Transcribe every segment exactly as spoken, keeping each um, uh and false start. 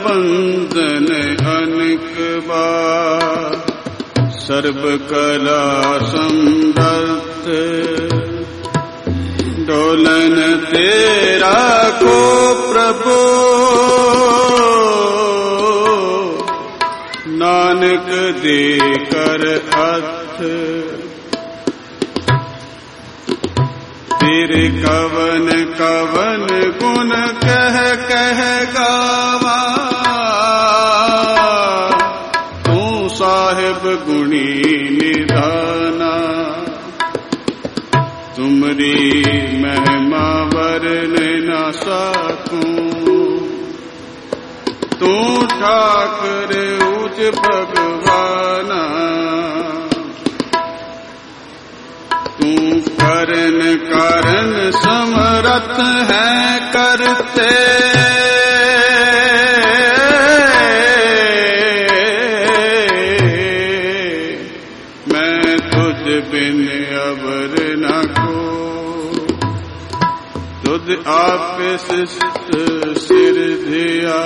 बंधन अनेक बार, सर्व कला समर्थ डोलन तेरा को प्रभु, नानक दे कर हथ। तेरे कवन कवन गुण कह कह गावा, तू साहिब गुणी निधाना। तुमरी महिमा वर्ण न सकूं, तू ठाकर उज भगवाना। तू करन कारण समरथ है करते, मैं तुझ बिन अवर न को। तुझ आप शिष्ट सिर धिया,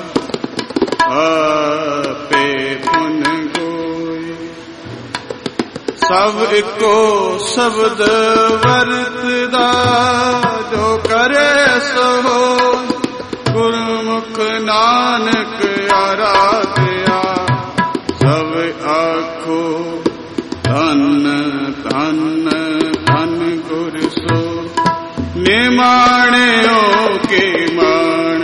आपे पुन गोई। सब एको शब्द वर्तदा, जो करे सो गुरमुख नानक आराध्या। सब आखो धन धन धन गुर सो, निमाणियों के मान,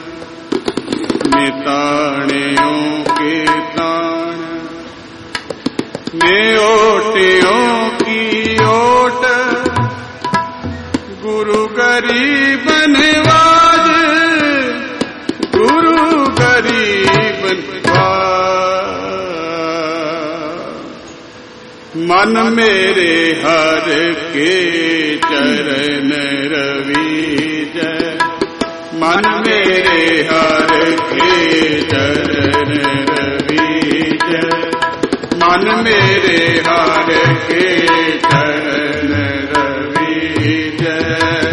निताणियों के ताण। निओटियों की ओट, गुरु गरीब नवाज, गुरु गरीब नवाज। मन मेरे हर के चरण रवि जय, मन मेरे हर के चरण रवि जय। मन मेरे हर के चरण रवि जय।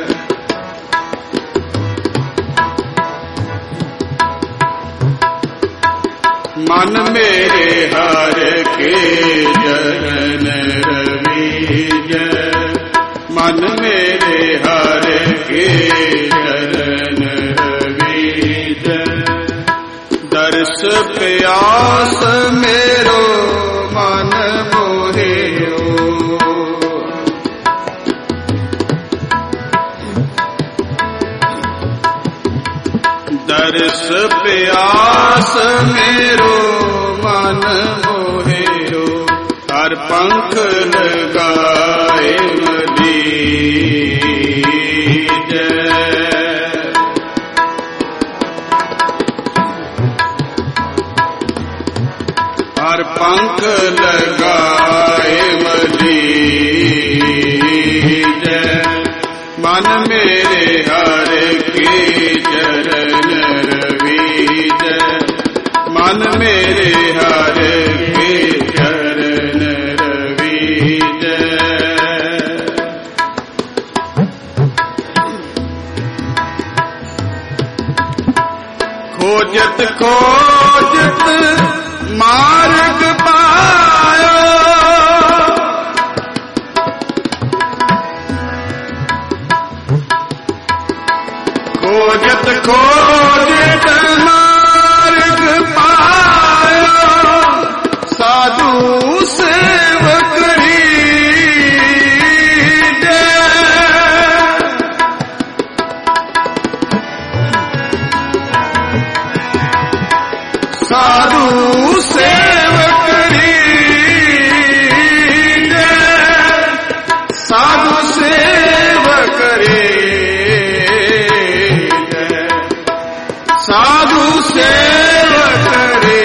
मन मेरे हर के चरण रवि जय। मन मेरे हर के चरण रवि जय। दर्श प्यास मेरो मन मोहियो, दर्श प्यास मेरो मन मोहियो। हर पंख लगाए मली पंख लगाए मली जय। मन मेरे हर के चरण रवि जय। मन मेरे हर के चरण रवि जय। खोजत खोजत मार्ग पायो, खोजत खोजत मार्ग पायो। साधु सेवकरी साधु सेवकरी साधु सेवकरी साधु सेवकरी।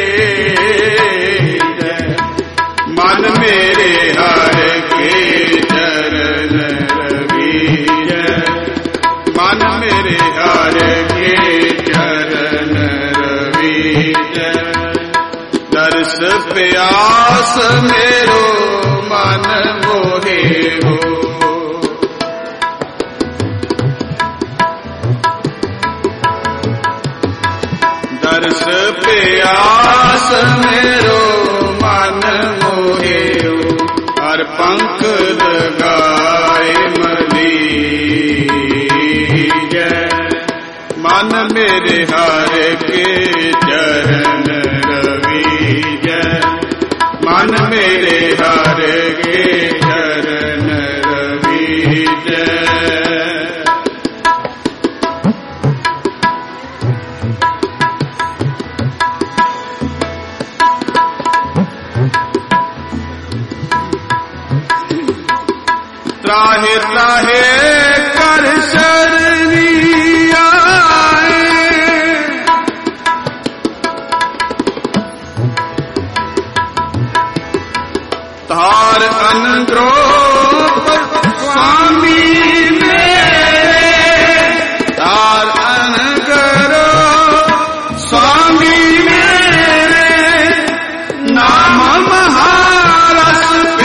मन मेरे हर के चरण रवि जय। मन मेरे हर के चरण रवि जय। दर्श प्यास मेरो मन मोहे हो। दर्श प्यास मेरो मन मोहियो हर पंख लगाए मलीजै मन मेरे हर के चरण रवीजै मन मेरे हर के चरण रवीजै त्राहे त्राहे कर शरणी आए तार अनुग्रह स्वामी मेरे तार अनुग्रह स्वामी मेरे नाम महारस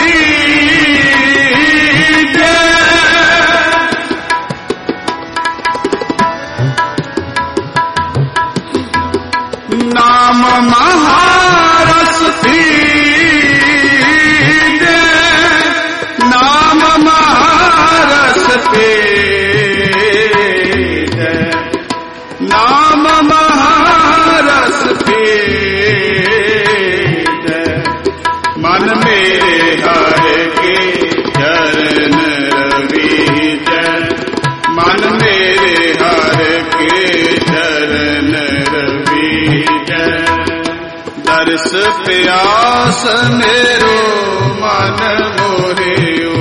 नाम महारस पीजे नाम महारस पीजे नाम महारस पीजे मन मेरे हर के चरण रवीजै मन मेरे हर के चरण रवीजै दर्श प्यास मेरो मन मोहियो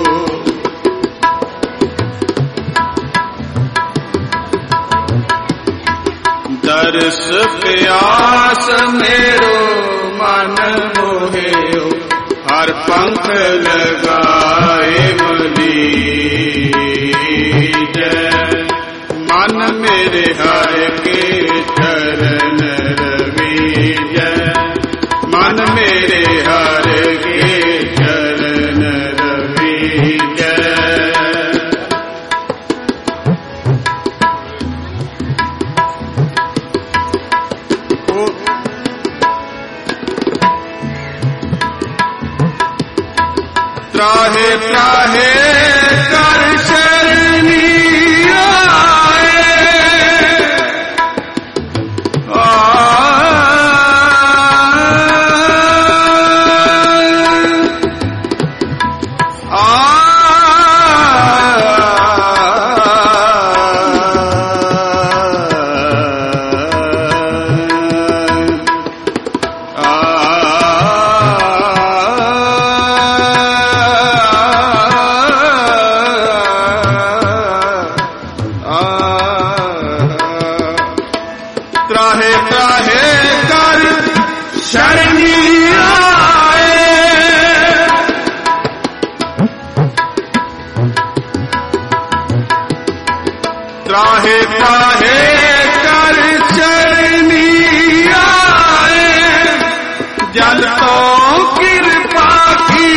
दर्श प्यास मेरो मन मोहियो हर पंख लगाए मलीजै मन मेरे हर के चरण रवीजै मन मेरे हर के चरण रवीजै त्राहे त्राहे कर शरणी त्राहे त्राहे कर शरणी आए त्राहे त्राहे कर शरणी आए जल तो कृपा की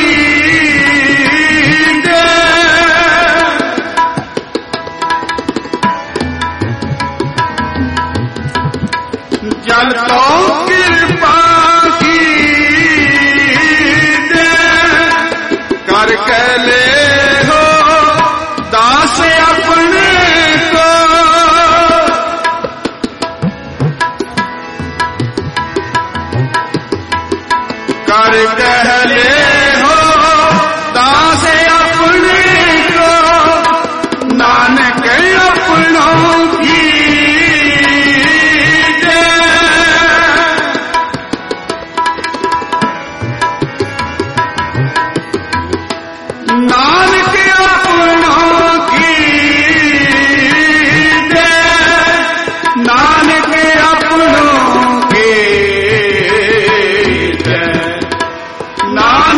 जल तो कृपा की दे कर के ले हो दास अपने को कर कह ले हो दास अपने को नानक अपनों की नानक अपनों की दे नानक अपनों की दे नानक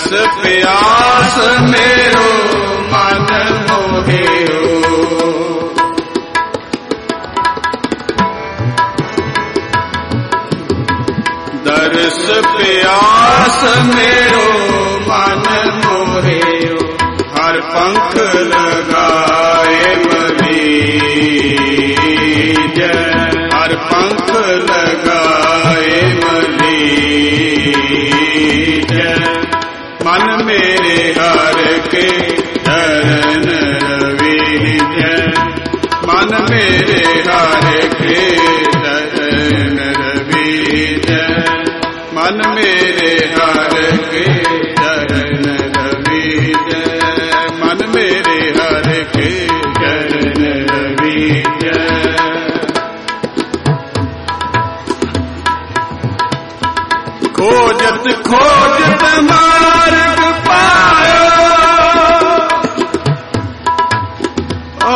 प्यास मेरो मन मोहियो। दर्श प्यास मेरो मन मोहियो। हर पंख लगाए मलीज, हर पंख लगाए मलीज। मन मेरे हर के चरण रवीज, मन मेरे हर के चरण रवीज। मन मेरे हर के चरण रवीज, मन मेरे हर के चरण रवीज। खोजत खोजत मार्ग पायो, आ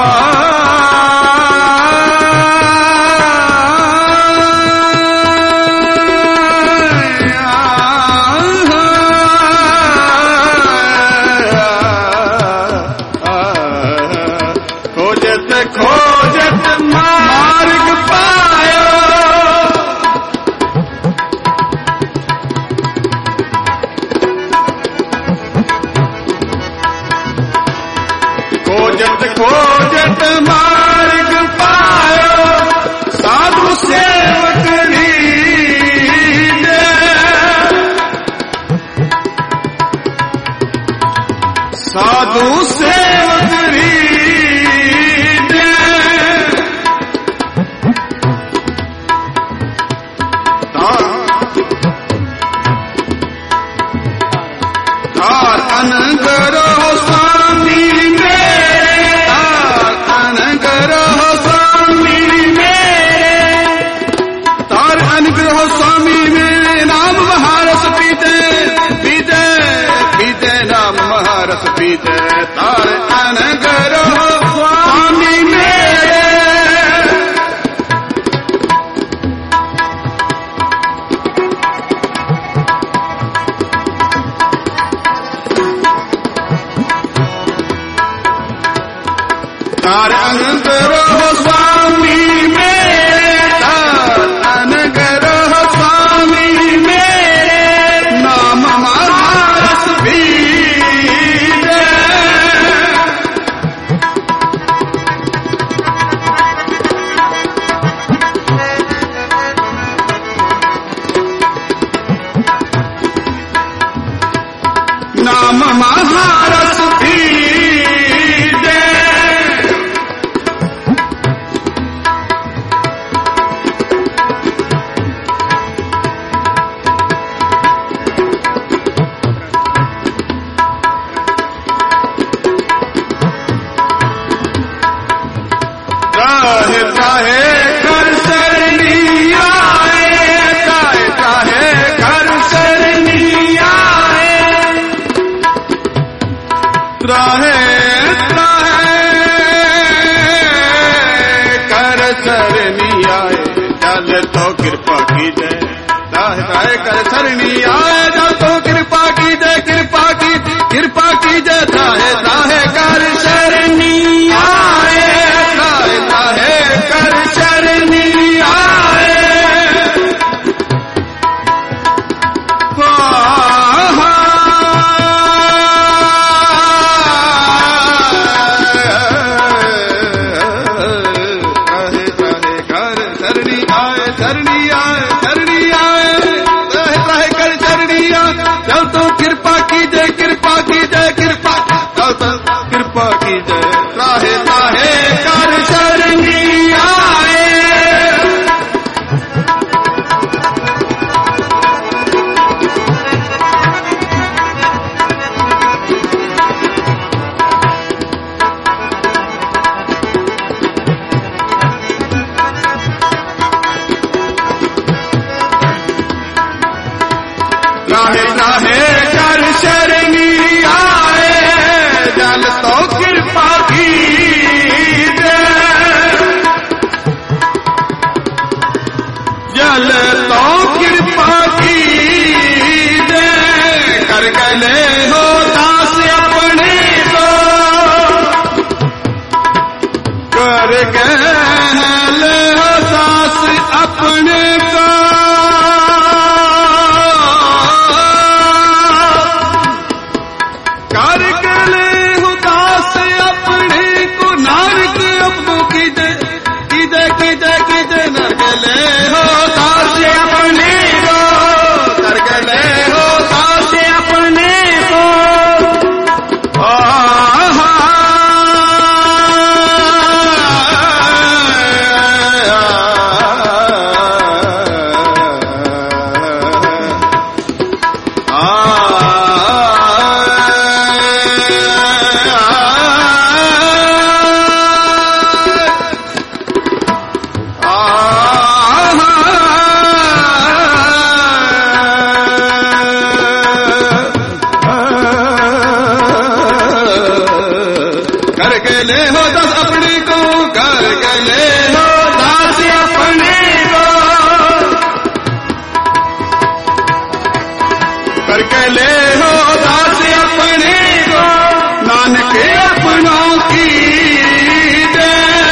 खोजत खोजत मार्ग पायो। खोजत खोजत मार्ग पायो, साधु सेवक रीते। साधु सेवक रीते। तार अनगरो स्वामी मेरे, तार अनगरो स्वामी मेरे। तार अनुग्रह स्वामी मेरे, नाम महारस पीते पीते पीते नाम महारस पीते। तार अनुग्रह स्वामी मेरे। तार अनुग्रह स्वामी मेरे, तार अनुग्रह स्वामी मेरे। नाम महारस पीते। नाम महारस पीते। चाहे चाहे घर सरनी आए, चाहे चाहे घर सरनी आए। त्राहे त्राहे कर सरनी आए, जल तो कृपा की जय। त्राहे त्राहे कर सरनी आए, जल तो कृपा की जय, कृपा की कृपा की जय। त्राहे त्राहे कर सरनी आए, त्राहे त्राहे कर सरनी आए। सरनी आए सरनी आए सरनी आए, त्राहे त्राहे कर सरनी आए। जब तो कृपा की जय, कृपा की जय, कृपा जब तो कृपा की जय। त्राहे त्राहे कर सरनी आए। त्राहे त्राहे कर शरणी आए, हो दास अपने को, करके ले हो दास अपने को, करके ले हो दास अपने को, नानक अपनों की दे की दे की दे की दे नरक ले हो दास अपने को, करके ले हो दास अपने को। आहा करके ले हो दास अपने को, करके ले हो दास अपने को, करके ले हो दास अपने को, नानक अपनों की दे।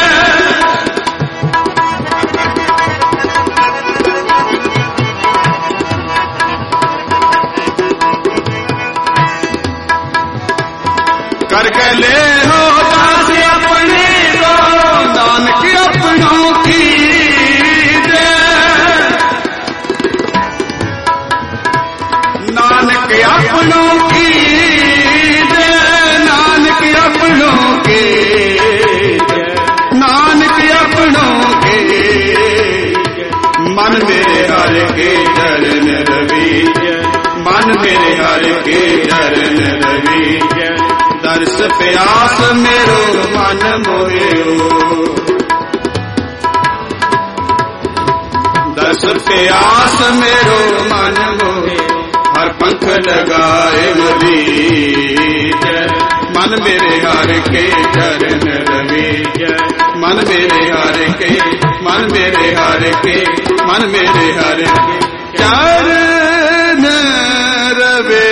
करके ले हो दास अपने को, नानक अपनों की दे, नानक अपनों की दे, नानक अपनों की दे, नानक अपनों की दे। मन मेरे हर के चरण रवि, मन मेरे हर के चरण रवि, दर्श प्यास मेरो मन मोयो, दर्श प्यास मेरो मन मोयो, हर पंख लगाए मरीज, मन मेरे हर के चरण रवि, मन मेरे हर के, मन मेरे हर के, मन मेरे हर के चरण रवि।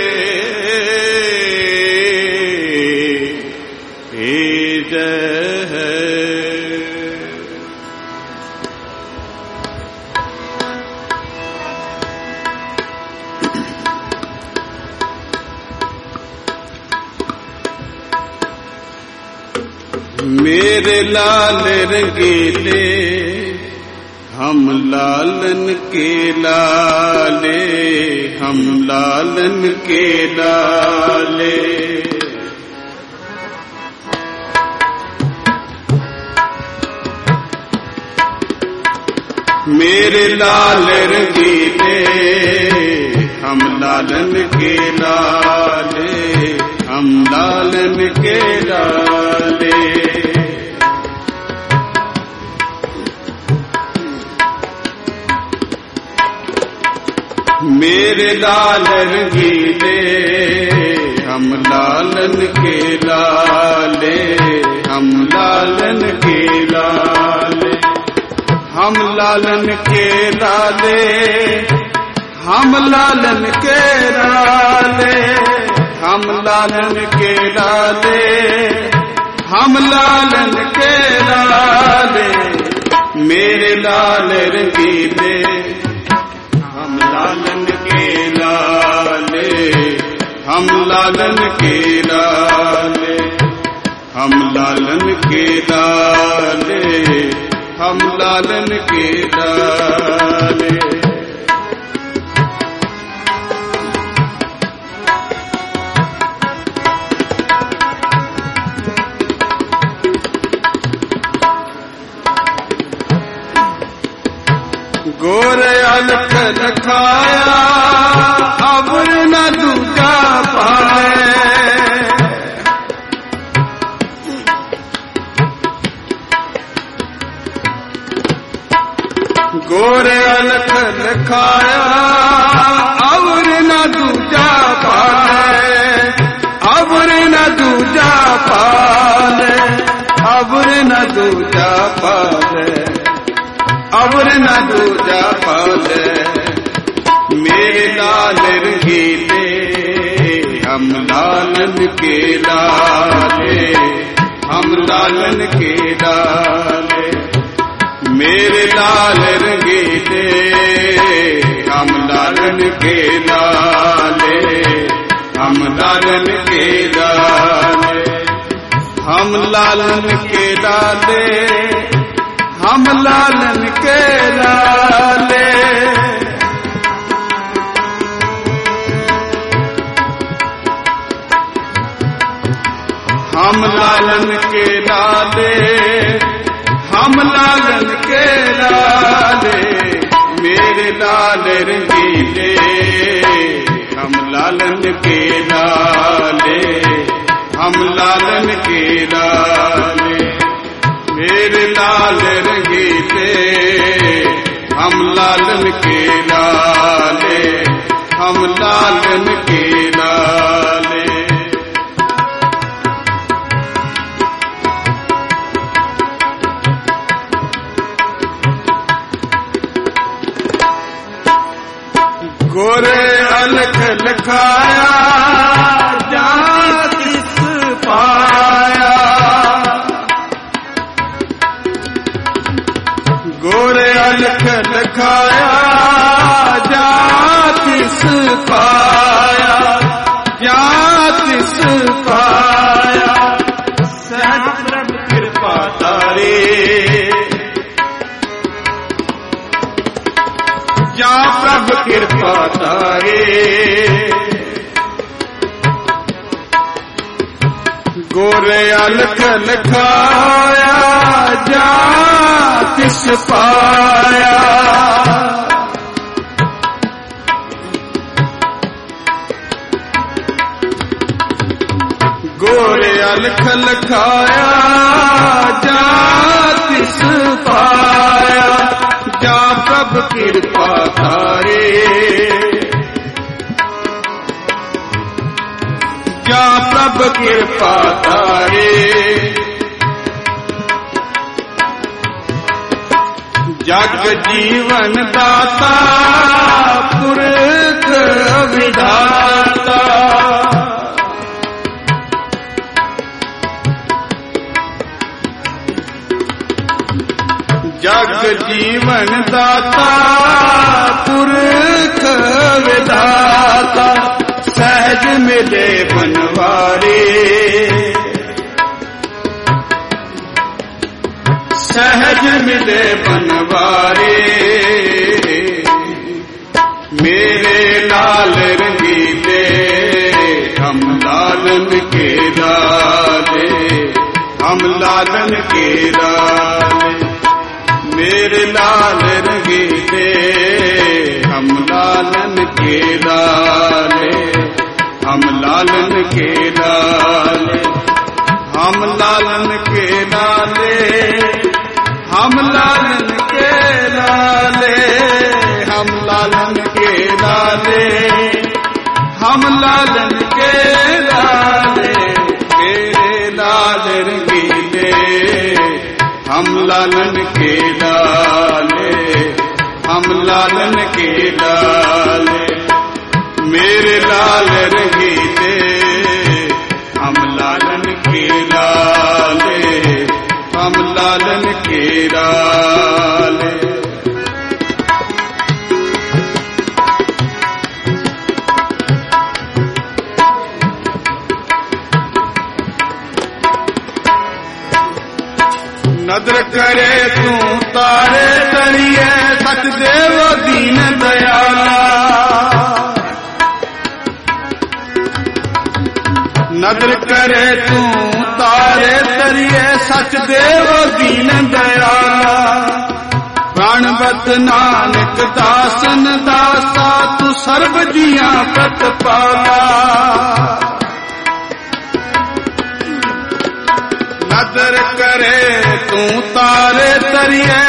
मेरे लाल रंगीले हम लालन के लाले, हम लालन के लाले, मेरे लाल रंगीले हम लालन के लाले, हम लालन के लाले। मेरे लाल रंगीले हम लालन के लाले, हम लालन के लाले, हम लालन के लाले, हम लालन के लाले, हम लालन के लाले, हम लालन के लाले। मेरे लाल रंगीले हम लालन के लाले, हम लालन के लाले, हम लालन के लाले, हम लालन के लाले। गोरे अलख लखाया अब न दूजा पाए, गोरे अलख लखाया अब न दूजा पाए, अब न दूजा पाले, अब न दूजा पाले, अबर न दूजा पाले। मेरे लाल रंगीले हम लालन के लाले, हम लालन के लाले। मेरे लाल रंगीले हम लालन के लाले, हम लालन के लाले। हम लालन के लाले, हम लालन के लाले। हम लालन के लाले, हम लालन के लाले। मेरे लाल रंगीले हम लालन के लाले, हम लालन के लाले। मेरे लाल रंगीले हम लालन के लाले, हम लालन के लाले। गोरे अलख लखाया जात तिस पाया, गोरे अलख लखाया जात तिस पाया, जात तिस पाया। सहज प्रभु कृपा तारे जा प्रभु कृपा तारे। गोरे अलख लखाया जा तिस पाया, गोरे अलख लखाया जा तिस पाया। जा प्रभु कृपा तारे, जा प्रभु कृपा तारे। जग जीवन दाता पुरख विधाता, जग जीवन दाता पुरख विधाता। सहज मिले बनवारे, सहज मिले बनवारे। मेरे लाल रंगीले हम लालन के लाले, हम लालन के लाले। मेरे लाल रंगीले हम लालन के लाले, हम लालन के लाले। हम लालन के लाले, हम लालन के लाले, हम लालन के लाले, हम लालन के लाले। मेरे लाल रंगीले हम लालन के लाले, हम लालन के लाले। मेरे लाल रंगीले हम लालन के लाले, हम लालन के लाले। नदर करे तू तारे तरिए सचदेव दीन दयाला। नदर करे तू तारे तरिए सचदेव दीन दयाला। प्राणवत नानक दासन दासा तू सर्व जिया प्रतिपाला। नदर करे तू तारे तरिए,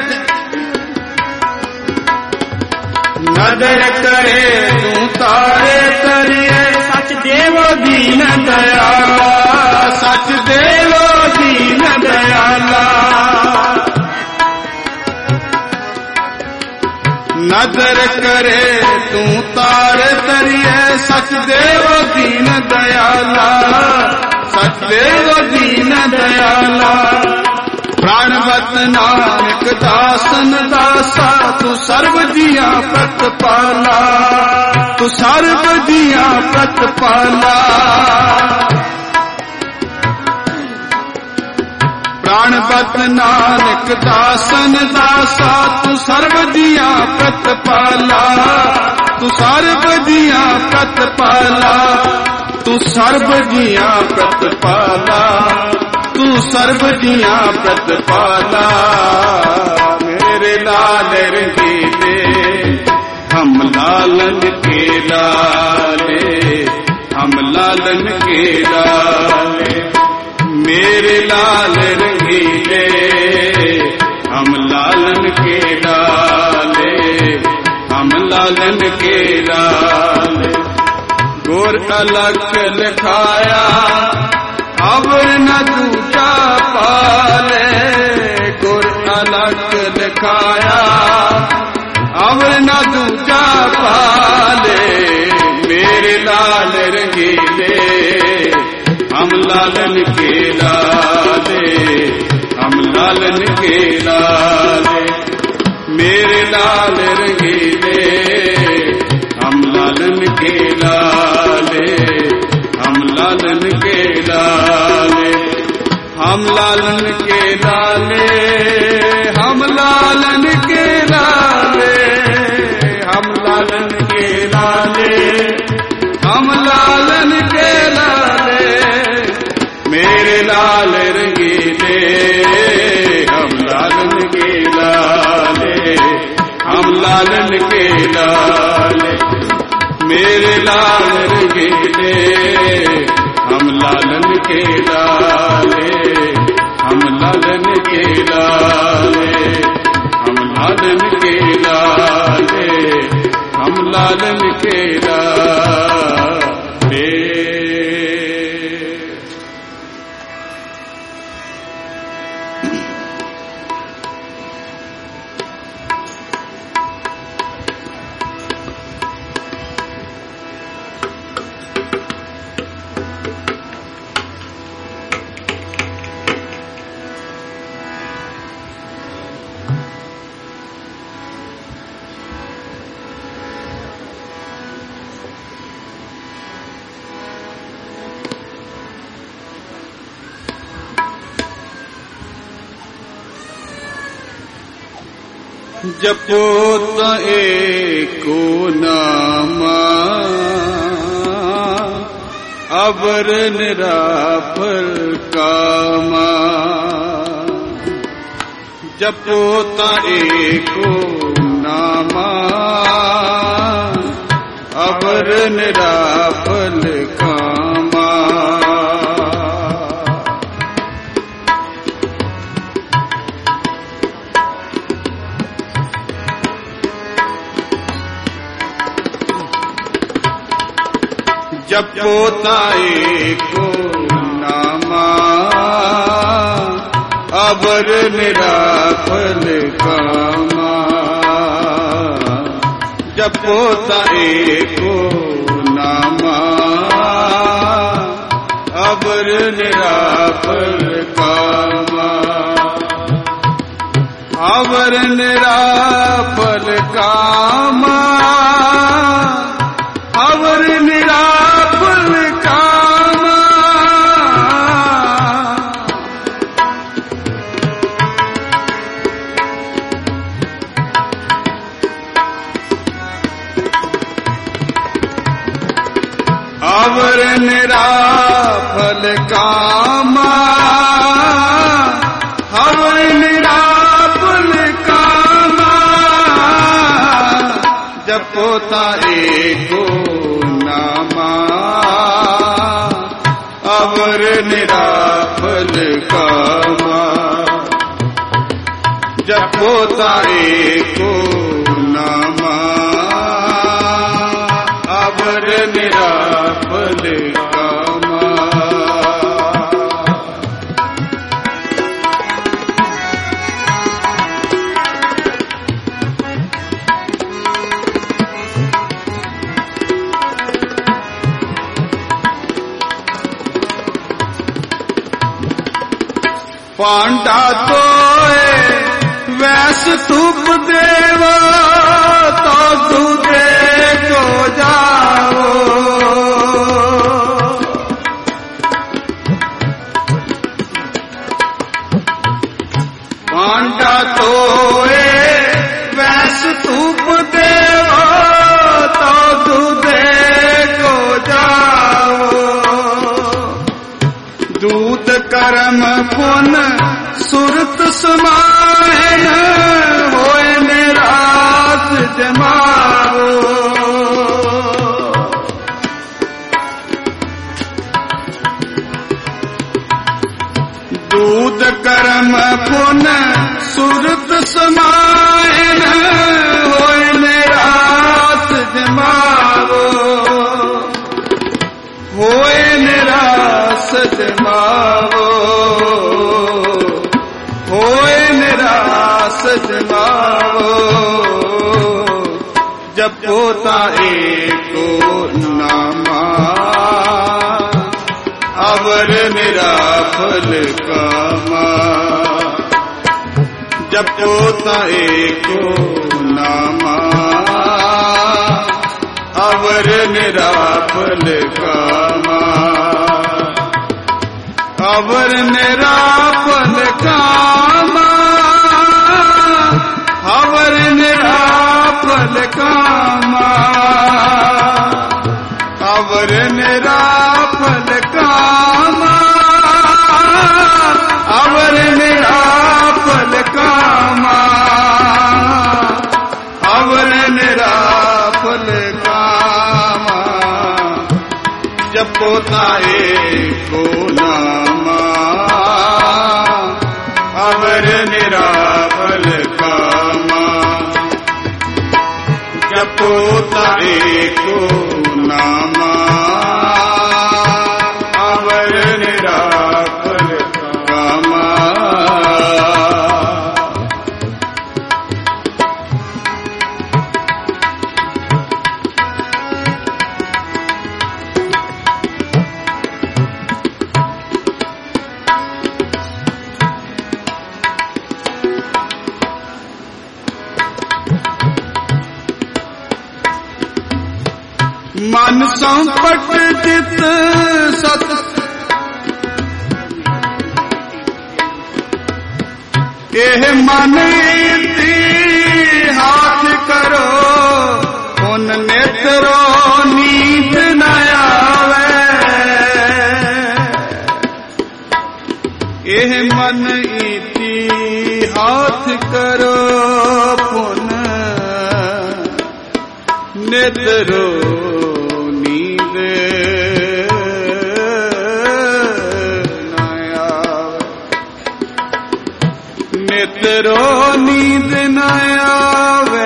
नदर करे तू तारे तरिए सचदेव दीन दयाला, सचदेव दीन दयाला। नदर करे तू तारे तरिए सचदेव दीन दयाला, सचदेव दीन दयाला। प्राणवत नानक दासन दासा, तू सर्व जिया प्रतिपाला, तू सर्व जिया प्रतिपाला। प्राणवत नानक दासन दासा, तू सर्व जिया प्रतिपाला, तू सर्व जिया प्रतिपाला, तू सर्व जिया प्रतिपाला, तू सर्व जिया प्रतिपाला। मेरे लाल रंगीले हम लालन के लाले, हम लालन के लाले। मेरे लाल रंगीले हम लालन के लाले, हम लालन के लाले। गुर अलग लिखाया अवर न दूजा पाले, गुर अलग लिखाया अवर न दूजा पाले। मेरे लाल रंगीले हम लालन के लाले, हम लालन के लाले। मेरे लाल रंगीले हम लालन के लाले, हम लालन के लाले। हम लालन के लाले, हम लालन के लाले, हम लालन के लाले, हम लालन के लाले। मेरे लाल रंगीले हम लालन के लाले, हम लालन के लाले। मेरे लाल रंगीले हम लालन के लाले, हम लालन के लाले, हम लालन के लाले, हम लालन के लाले। जपो त एको नामा, अवर निराफल कामा। जपो त एको नामा, अवर निराफल कामा। जपो ताए को नामा, अवर निराफल कामा। जपो ताए को नामा, अवर निराफल कामा। अवर निराफल कामा, अवर निराफल कामा। अवर निराफल कामा, अवर निराफल कामा। जपो ताए को नामा, अवर निराफल कामा। जपो ताए को नामा, अवर निराफल कामा। पांडा तोए वैस धूप देवा तो दूधे को जाओ। पांडा तोए वैस धूप देवा तो दूधे को जाओ। दूध कर्म पुन सुरत समायन होए निराश जमाओ। दूध कर्म पुन सुरत समायन होए निराश जमाओ। होए निराश जमाओ। होए निराश जमाओ। जपो ता एको नामा अवर मेरा फल कामा। जपो ता एको नामा अवर मेरा फल कामा। अवर मेरा फल कामा। अवर मेरा फल कामा। अवर मेरा फल कामा। अवर मेरा फल कामा। अवर मेरा फल कामा। जपो ता एको नामा अवर मेरा फल कामा। जपो ता एको नामा अवर मेरा फल कामा। मन संपट चित सत एह मन इति हाथ करो उन नेत्रो नींद न आवे। एह मन इति हाथ करो पुन नेत्रो निद्रो नींद न आवे।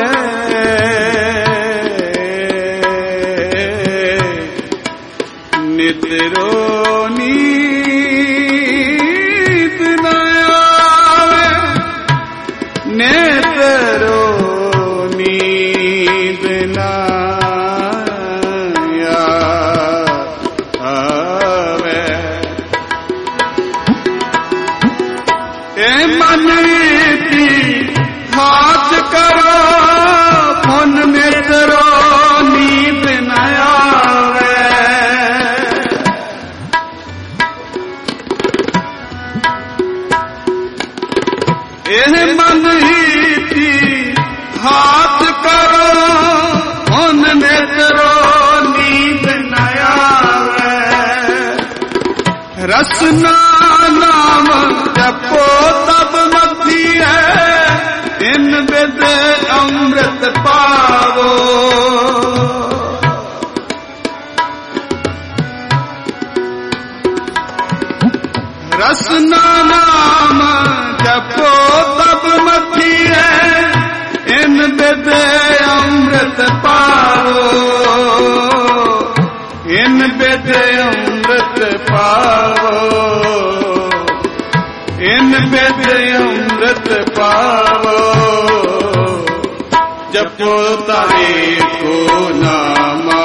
निद्रो नींद न आवे। निद्रो नींद न आवे। ए मन हाथ करो पुन मित्रो नींद न आवे। एह मन ही थी हाथ करो पुन मित्रो नींद न आवे। रसना नाम जपो तब मती है इन बिद अमृत पावो। रसना नाम जपो तब मती है इन बिद अमृत पावो। इन बिद अमृत पावो। इन बिद अमृत पावो। जपो ता एको नामा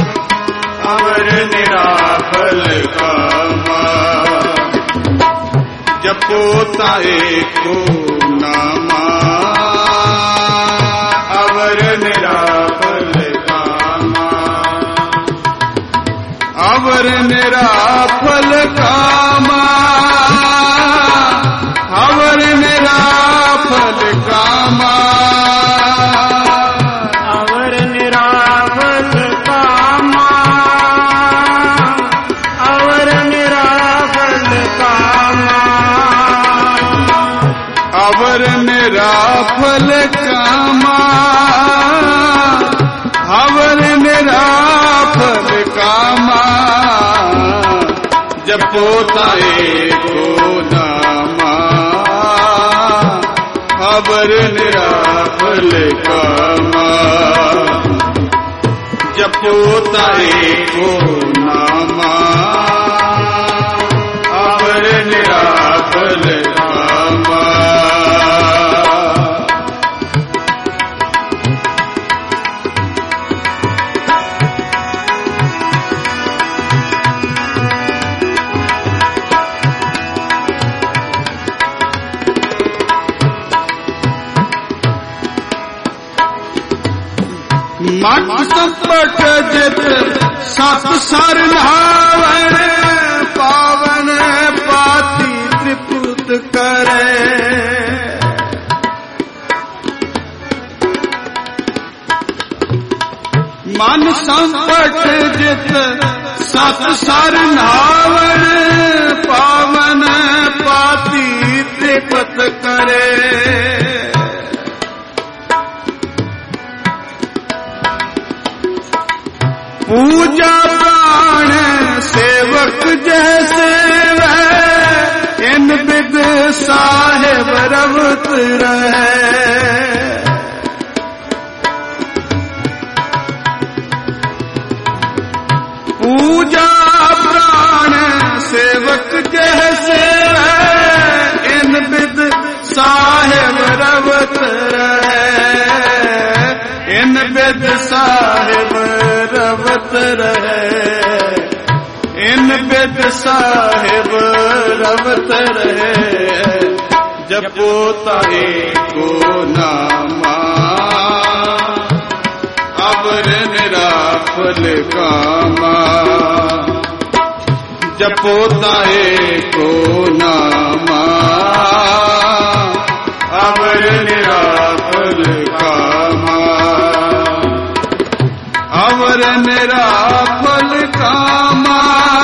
अवर निरा फल कामा। जपोता एको नामा अवर निराफल कामा अवर निराफल कामा अवर निराफल कामा अवर निराफल कामा अवर निराफल कामा अवर निराफल कामा अवर निराफल कामा जपोता एको नामा अवर निराफल कामा जपोता एको नामा अवर निराफल कामा मत संपट जित सत सर नहावन पावन पाती त्रिपुत करे मन संपट जित सत सर नहावन पावन पाती त्रिपुत करे पूजा प्राण सेवक जैसे वह इन बिद साहेब रवत रहे पूजा प्राण सेवक जैसे वह इन बिद साहेब रवत रहे इन बिद साहेब रवत रहे इन बिद साहेब रवत रहे जपोता एको नामा अवर निराफल कामा जपोता एको नामा अवर निराफल कामा अवर निराफल कामा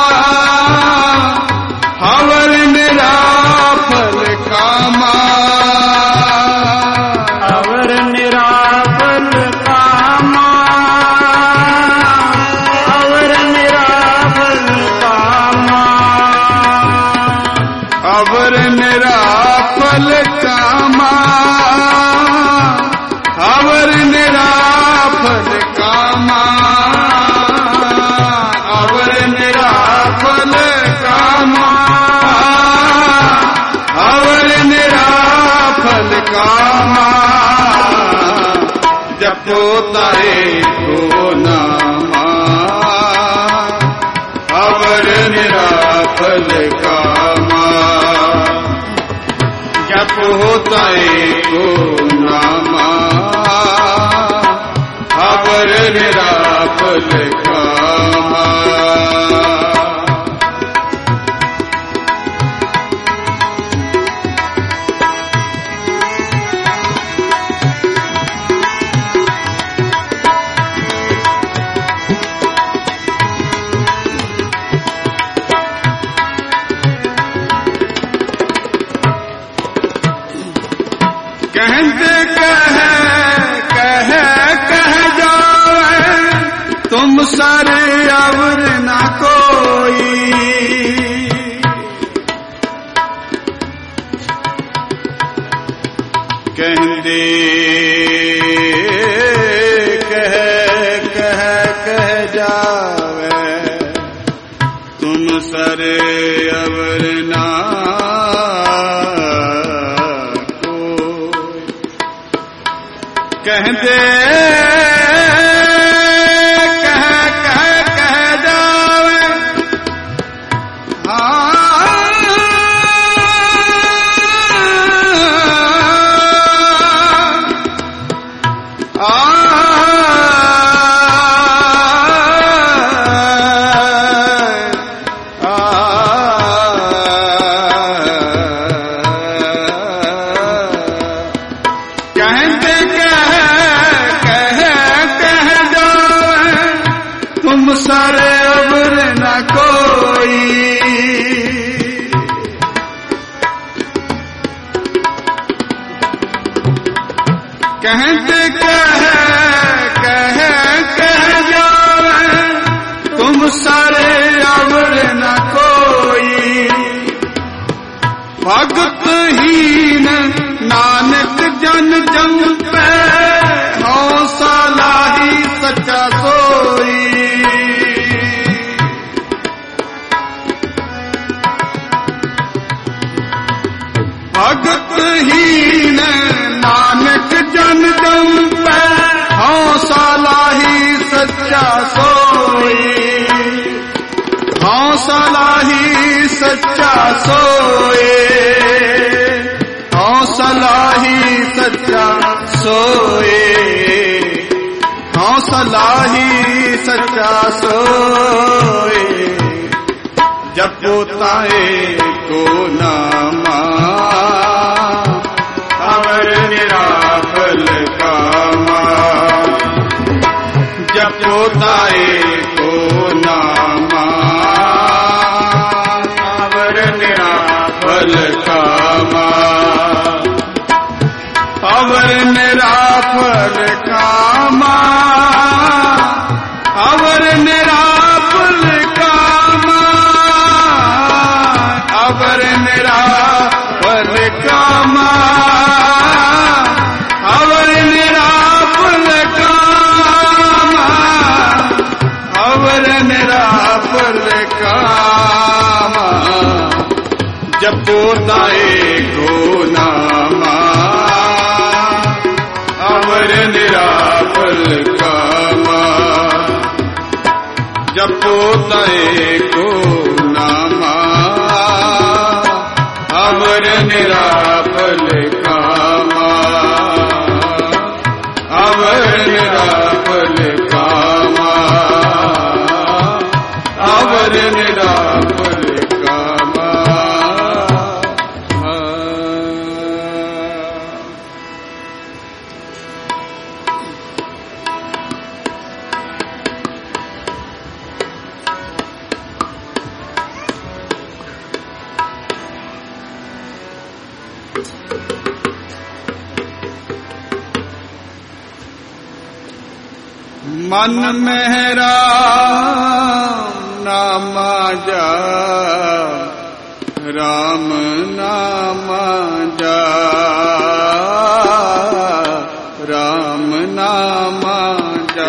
अवर निराफल कामा अवर निराफल कामा अवर निराफल कामा अवर निराफल कामा अवर निराफल कामा अवर निराफल कामा अवर निराफल कामा जपोता एको नामा अवर निराफल कामा जपोता एको नामा अवर निराफल कामा कहते कह कह कह जावे तुम सारे अवर ना कोई कहते कह कह कह जावे तुम सारे अवर ना कहते कह कह कह जावे हाँ कहते कह कह कह जावे तुम सारे अवर न कोई। भगत हीन नानक जन जन पे हौसला ही सच्चा सोई। भगत हीन नानक जन जन पे हौसला ही सच्चा सोई। हौसला ही सच्चा सोए। हौसला ही सच्चा सोए। हौसला ही सच्चा सोए। जपो ताए को नामा अवर निराफल कामा। जपो ताए को नामा अवर निराफल कामा। अवर निराफल कामा। अवर निराफल कामा। अवर निराफल कामा। अवर निराफल कामा। अवर निराफल कामा। जपो ताए को नामा अवर निराफल कामा। जपो ताए को नामा अवर निराफल कामा। अवर निराफल कामा। अवर निराफल कामा। मन में राम नामा जा। राम नामा जा। राम नामा जा।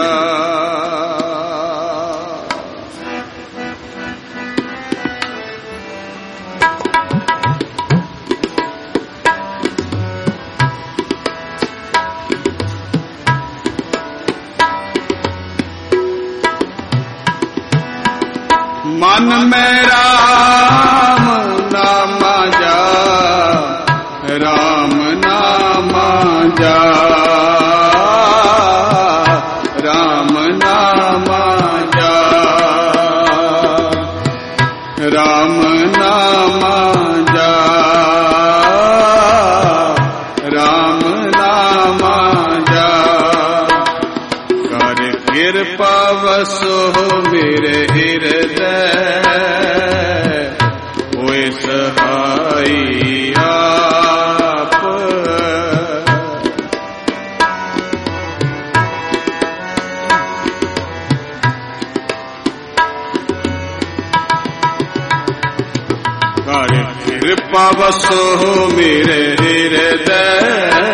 मन में राम नामा जा। राम नामा जा। राम नामा जा। राम नामा जा। राम नामा जा। कर कृपा वसो मेरे हृदय होए सहाई आप। कर कृपा वसो मेरे हृदय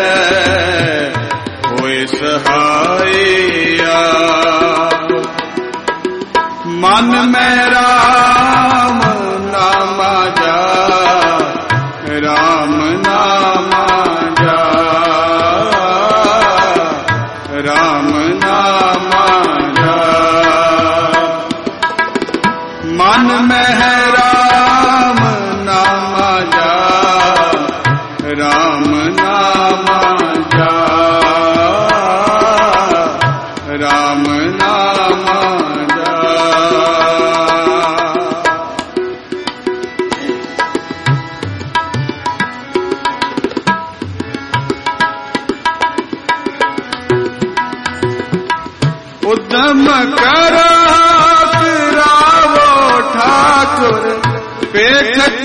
होए सहाई आप। मन में राम नामा जा। राम नामा जा। राम नामा जा। मन में है राम नामा जा। राम नामा जा। राम नामा जा। उद्यम करो करावो ठाकुर पेखत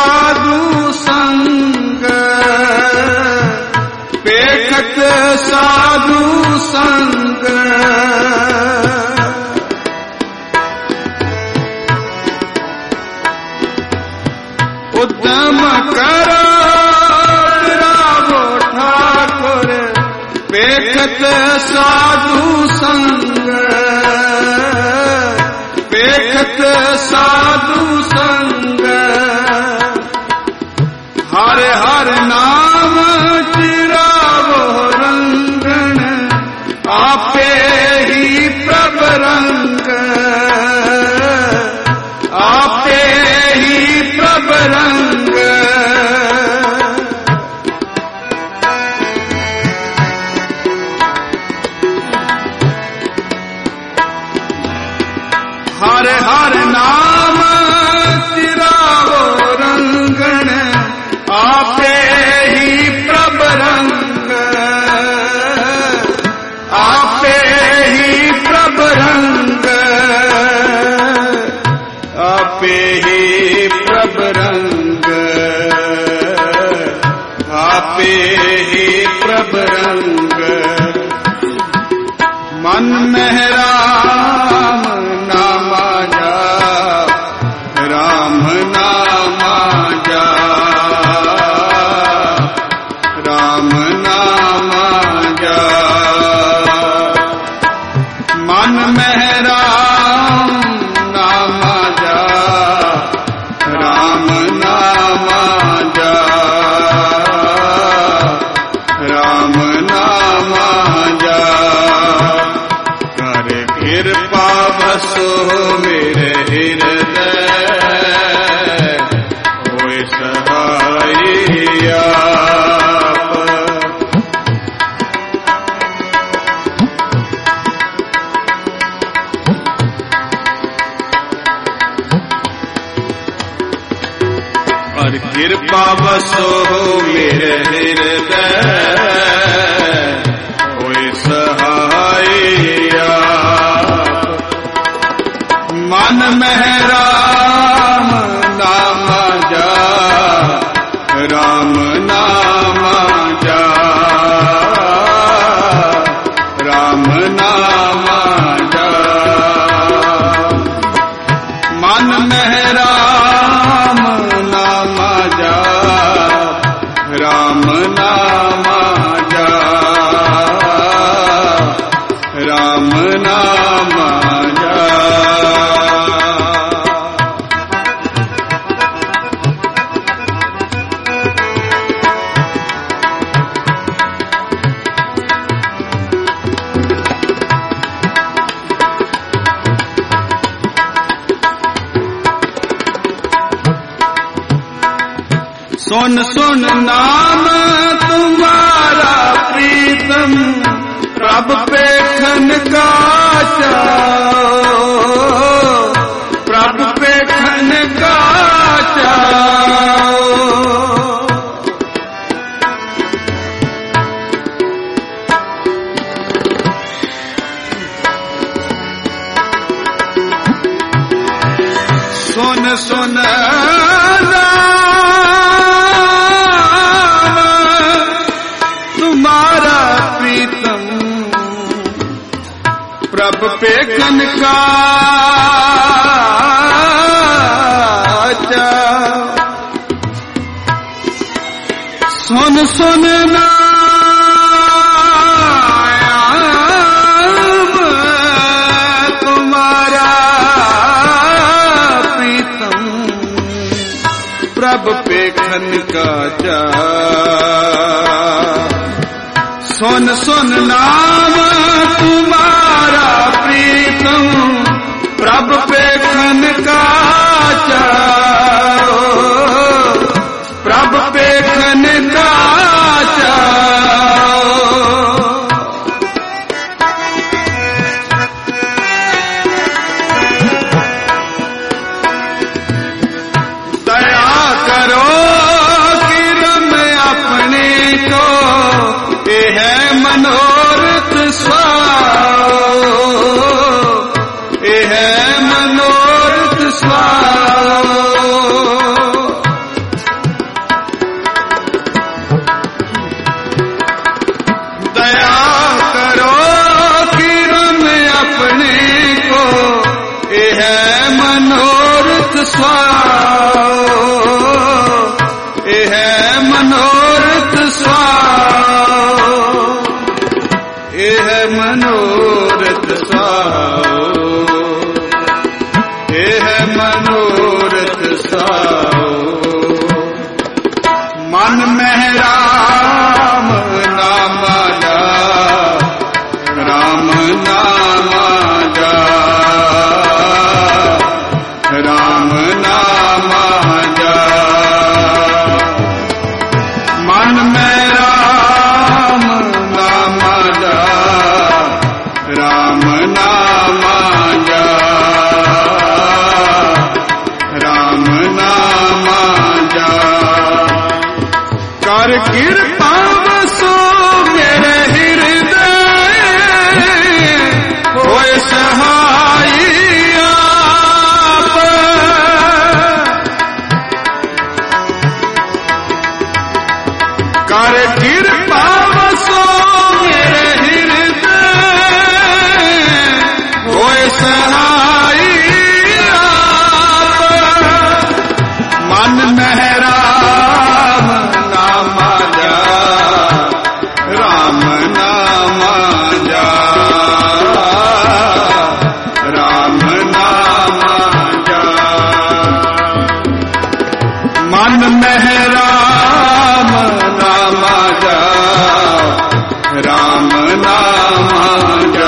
साधु संग। पेखत साधु संग उद्यम करो रावो ठाकुर पेखत साधु संग पेखत साधु संग हर हर नाम चिरावो रंगन आपे ही प्रभ रंग आपे ही प्रभ रंग हर हर नाम चिरावो रंगन आपे ही प्रभ रंग आपे ही प्रभ रंग आपे ही प्रभ रंग आपे ही प्रभ रंग मन में राम नामा जाप राम नामा जाप राम नामा जाप मन में राम नामा जाप राम नामा जाप राम नामा जाप कर कृपा बसो मेरे हृदय होए सहाय आप और कृपा बसो मेरे हृदय होए सहाय आप मन में राम नाम जा राम नाम जा राम नाम जा मन में राम नाम जा राम नाम जा राम नाम जा सुन सुन नाम तुम्हारा प्रीतम प्रभ पेखन का चाओ प्रभ पेखन का चाओ सुन सुन तुम्हारा प्रीतम प्रभ पेखन का सुन सुन नाम तुम्हारा प्रीतम प्रभ पेखन का जा सुन सुन नाम तुम्हारा प्रीतम प्रभ पेखन का चाओ प्रभ पेखन का चाओ दया करो किरम अपने को ये है मनोरथ स्वाओ ये है मनोरथ स्वाओ ਸੁਆਓ, ਇਹ ਹੈ ਮਨੋਰਥ ਸੁਆਓ, ਇਹ ਹੈ ਮਨੋਰਥ ਸੁਆਓ, ਇਹ ਹੈ ਮਨੋਰਥ ਸੁਆਓ। ਮਨ ਮਹਿ ਰਾਮ ਨਾਮਾ ਜਾ, ਰਾਮ ਨਾਮਾ ਜਾ, ਰਾਮ ਨਾਮਾ ਜਾ। ਮਨ ਮਹਿ ਰਾਮ ਨਾਮਾ ਜਾ, ਰਾਮ ਨਾਮਾ ਜਾ, ਰਾਮ ਨਾਮਾ ਜਾ। ਕਰ ਕਿਰਪਾ ਵਸੋ ਮੇਰੇ ਹਿਰਦੇ, ਹੋਏ ਸਹਾਈ ਆਪ। ਕਰ ਕਿਰਪਾ ਵਸੋ ਮੇਰੇ ਹਿਰਦੇ, ਹੋਏ ਸਹਾਈ ਆਪ। ਮਨ ਮਹਿ ਰਾਮ ਨਾਮਾ ਜਾ, ਰਾਮ ਨਾਮਾ ਜਾ, ਰਾਮ ਨਾਮਾ ਜਾ। ਮਨ ਮਹਿ ਰਾਮ ਨਾਮਾ ਜਾ, ਰਾਮ ਨਾਮਾ ਜਾ,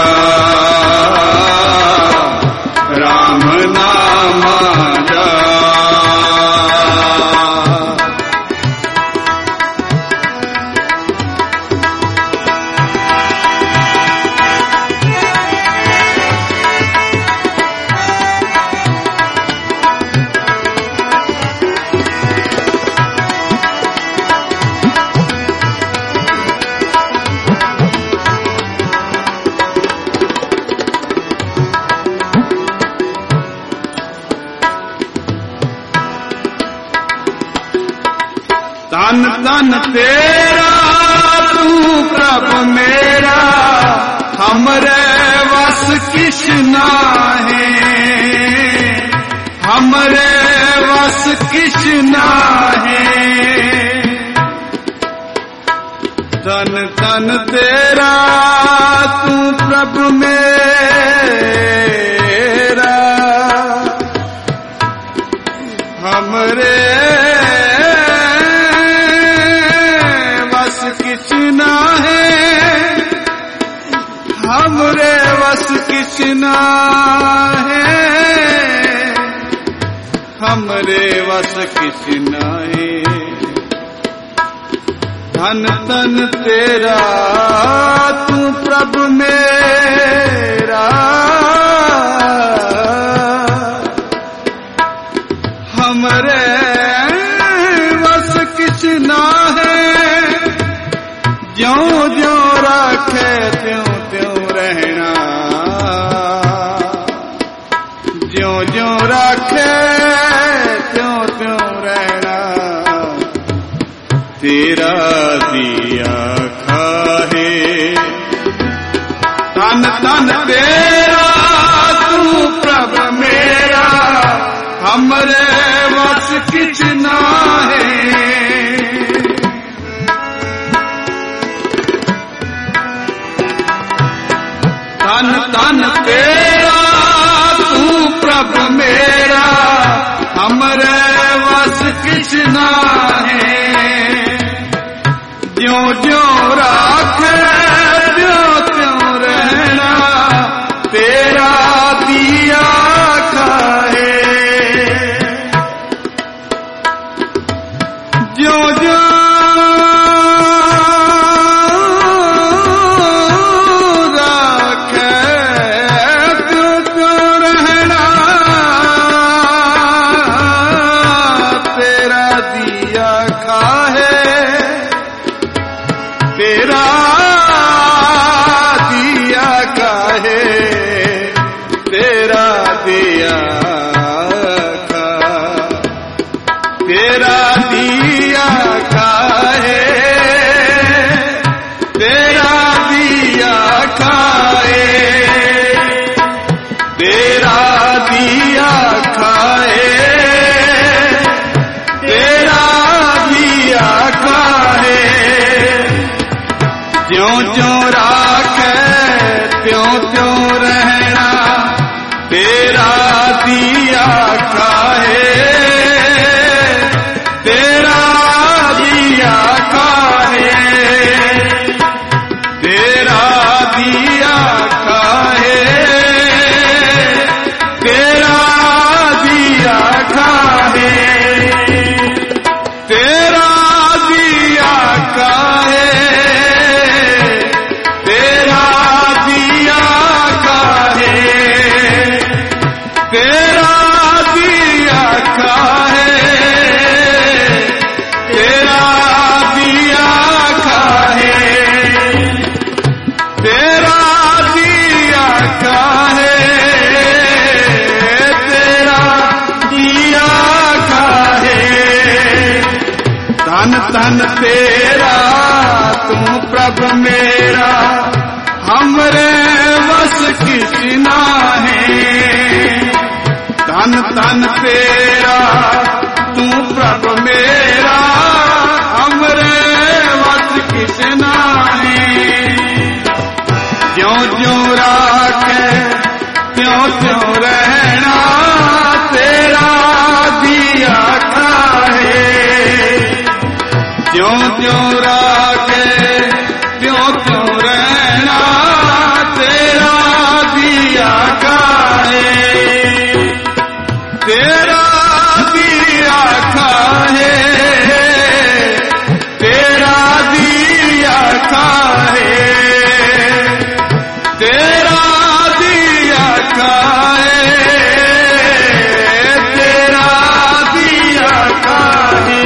ਰਾਮ ਨਾਮਾ ਜਾ। ਤਨ ਤਨ ਤੇਰਾ ਤੂੰ ਪ੍ਰਭ ਮੇਰਾ, ਹਮਰੇ ਵਸ ਕਿਛ ਨਾਹੀਂ, ਹਮਰੇ ਵਸ ਕਿਛ ਨਾਹੀਂ। ਤਨ ਤਨ ਤੇਰਾ ਤੂੰ ਪ੍ਰਭ ਮੇਰਾ, ਹਮਰੇ किछ ना है, हमरे वस किछ ना है, हमरे वस किछ ना है। धन तन तेरा तू प्रभु मेरा, हमरे वस किछ ना है। ज्यों ज्यों राखे त्यों त्यों रहना, ज्यों ज्यों राखे त्यों त्यों रहना। तेरा दिया खाहे तन तन तेरा तू प्रभ मेरा, हमरे वस किछ ना है। तन तन तेरा तू प्रभ मेरा, हमरे वस किछ ना है। ज्यों ज्यों राखे त्यों त्यों रहना, तेरा दिया खाए। ज्यों ज्यों तेरा दिया काहे, तेरा दिया का, तेरा दिया काहे, तेरा दिया खाए, तेरा दिया खाए। धन धन तेरा तू प्रभ मेरा, हमरे बस किस नाहे। धन धन तेरा तू प्रभ मेरा, हमरे बस किस नाहे। ज्यों ज्यों राखे त्यों त्यों रहना, तेरा दिया खाए। ज्यों ज्यों राखे त्यों त्यों रहना, तेरा दिया खाए। तेरा दिया खाए, तेरा दिया खाए, तेरा दिया खाए, तेरा दिया खाए।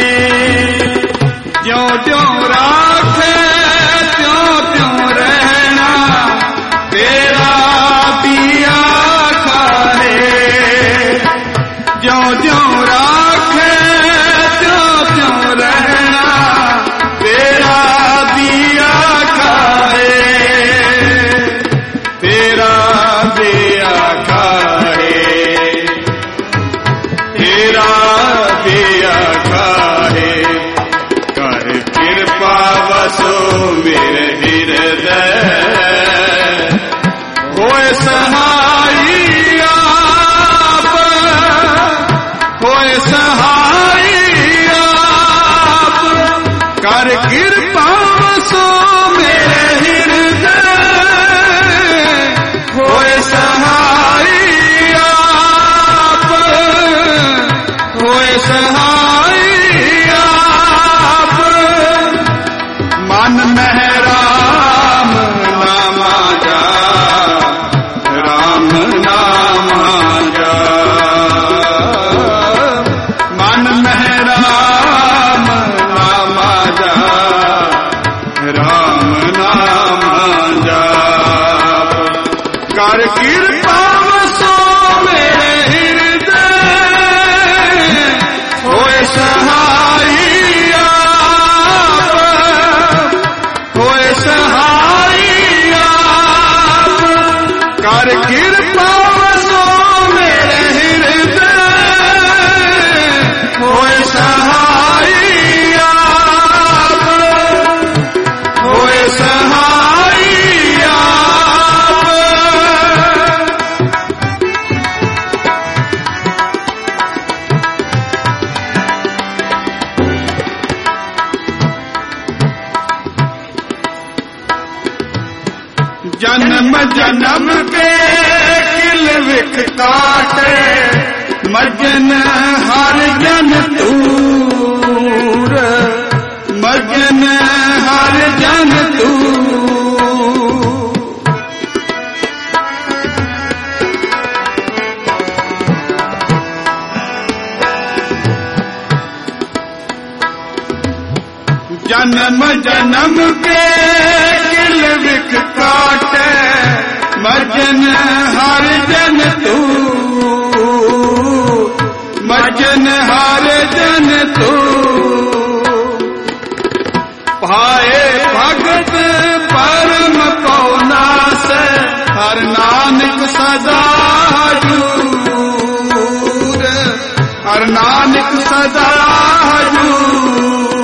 ज्यों ज्यों राखे त्यों त्यों रहना, तेरा दिया खाए। ज्यों ज्यों राखे त्यों त्यों रहना, तेरा दिया खाए, तेरा दिया खाए, तेरा दिया खाए। कर कृपा बसो मेरे हृदय, होए सहाई आप, होए सहाई आप। कर कृपा बसो मेरे हृदय, होए सहाई आप, होए सहाई आप। मन में राम नाम जा, राम नाम जा। मन में राम नाम जा, राम नाम जा। कर कृपा बसो मेरे हृदय, होए सहाई आप, होए सहाई आप। कर कृपा बसो मेरे हृदय, होए सहाई आप, होए सहाई आप। जन्म जन्म के किल विख काटे, मजन हर जन तूर, मजन हर जन तूर। जन्म जन्म के किल विख काटे, मजन हर जन तू, मजन हर जन तू। पाए भगत परम को नास, हर नानक सदा हजूर, हर नानक सदा हजूर।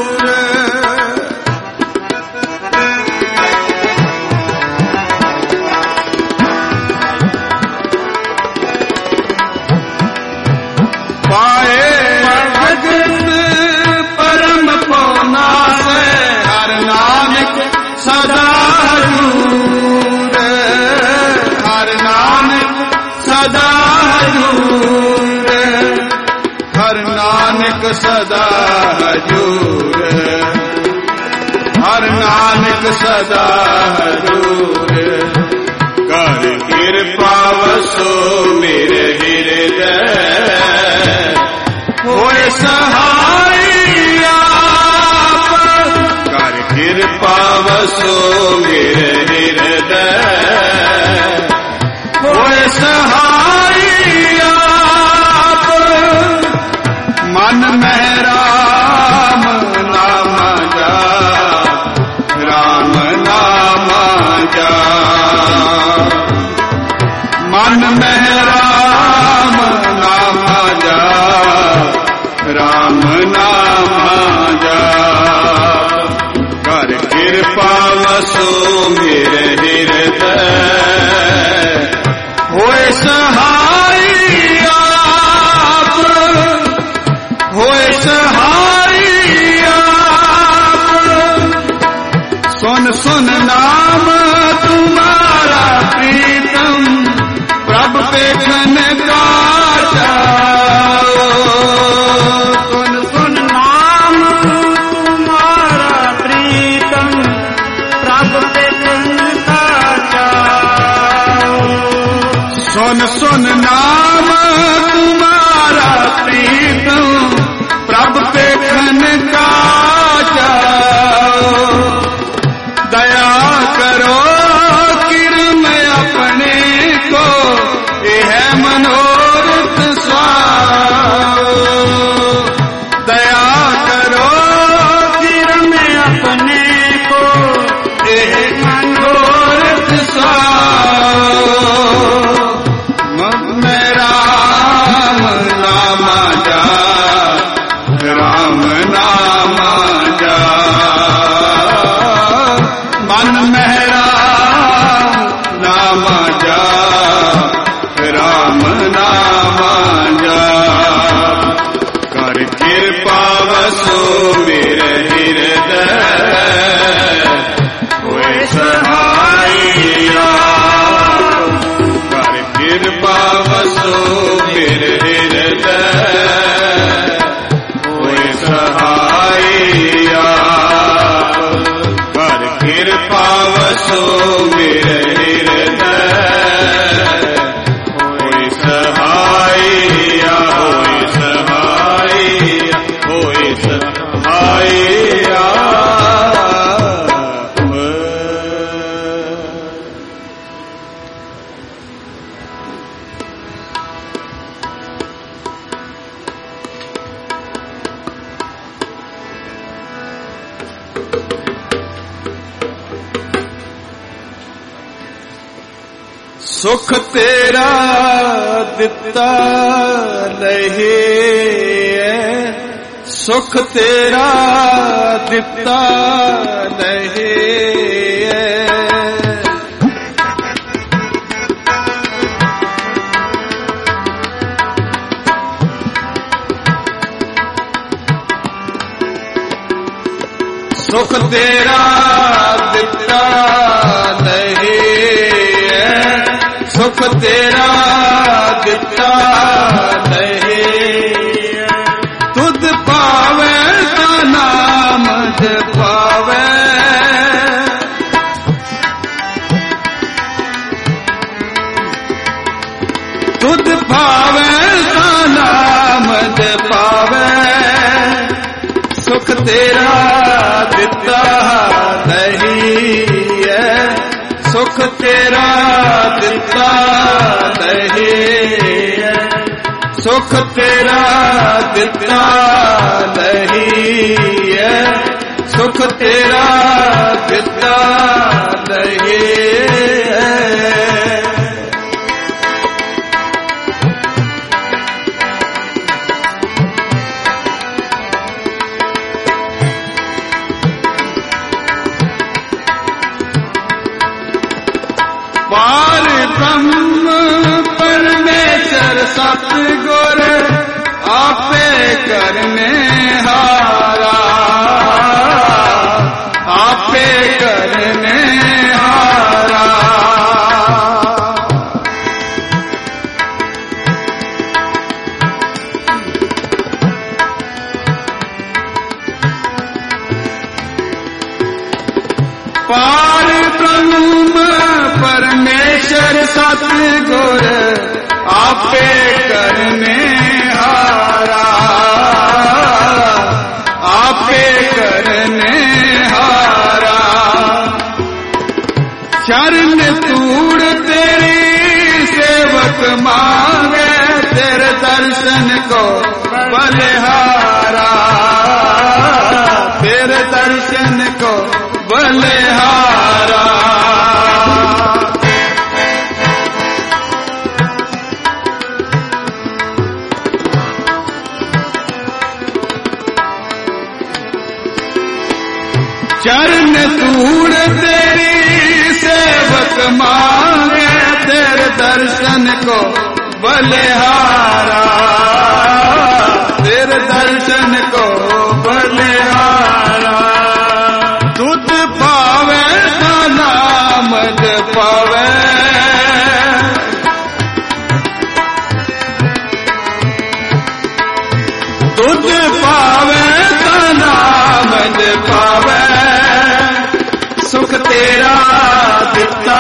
पाए भगत परम को नास, हर नानक सदा हजूर, हर नानक सदा हजूर, हर नानक सदा हजूर, हर नानक सदा हजूर। कर कृपा बसो मेरे हृदय, होए सहाई आप। कर कृपा बसो मेरे हृदय, होए सहाई आप। मन में राम ਸੁਖ ਤੇਰਾ ਦਿੱਤਾ ਲਹੇ, ਸੁਖ ਤੇਰਾ ਦਿੱਤਾ ਲਹੇ। ਸੁਖ ਤੇਰਾ ਦਿੱਤਾ ਲਹੇ, ਸੁਖ ਤੇਰਾ ਦਿੱਤਾ ਲਹੇ। ਤੁਧ ਪਾਵੇ ਤਾਂ ਨਾਮ ਜਪਾਵੇ, ਤੁਧ ਪਾਵੇ ਤਾਂ ਨਾਮ ਜਪਾਵੇ। ਸੁਖ ਤੇਰਾ ਦਿੱਤਾ ਨਹੀਂ ਹੈ, ਸੁਖ ਤੇਰਾ ਦਿੱਤਾ ਨਹੀਂ ਹੈ, ਸੁਖ ਤੇਰਾ ਦਿੱਤਾ ਨਹੀਂ ਹੈ, ਸੁਖ ਤੇਰਾ ਦਿੱਤਾ ਨਹੀਂ ਹੈ। ਪਾਰ ਬ੍ਰਹਮ ਪਰਮੇਸ਼ਰ ਸਤਿਗੁਰ ਆਪੇ ਕਰਨੇ ਹਾਰਾ, ਆਪੇ ਕਰਨੇ ਹਾਰਾ। ਪਾਰ ਬ੍ਰਹਮ ਪਰਮੇਸ਼ਰ ਸਤਿਗੁਰ ਆਪੇ ਕਰਨੇ ਹਾਰਾ, ਆਪੇ ਕਰਨੇ ਹਾਰਾ। ਚਰਨ ਧੂੜ ਤੇਰੀ ਸੇਵਕ ਮਾਂਗੇ, ਤੇਰੇ ਦਰਸ਼ਨ ਕੋ ਬਲਿਹਾਰਾ, ਤੇਰੇ ਦਰਸ਼ਨ ਕੋ ਬਲਿਹਾਰਾ। चरण धूड़ तेरी सेवक मांगे, तेरे दर्शन को बलिहारा, तेरे दर्शन को बलिहारा। तुझ पावे तो नाम जपावे, तुझ पावे तो नाम जपावे। सुख तेरा ਦਿੱਤਾ